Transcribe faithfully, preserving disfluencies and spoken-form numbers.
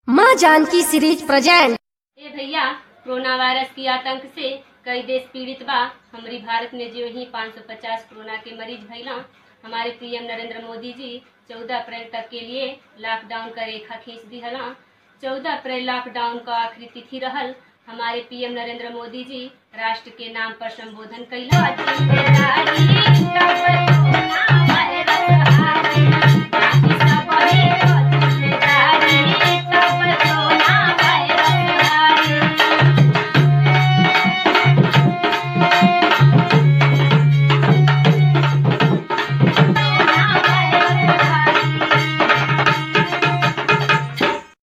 माँ Janaki series present. ए भैया, corona virus की आतंक से कई देश पीड़ित बा। हमारी भारत में जो ही पाँच सौ पचास कोरोना के मरीज भइला। हमारे पीएम नरेंद्र मोदी जी चौदह अप्रैल तक के लिए लॉकडाउन का रेखा खींच दी हला। चौदह अप्रैल लॉकडाउन का आखिरी तिथि रहल। हमारे पीएम नरेंद्र मोदी जी राष्ट्र के नाम पर संबोधन कैला।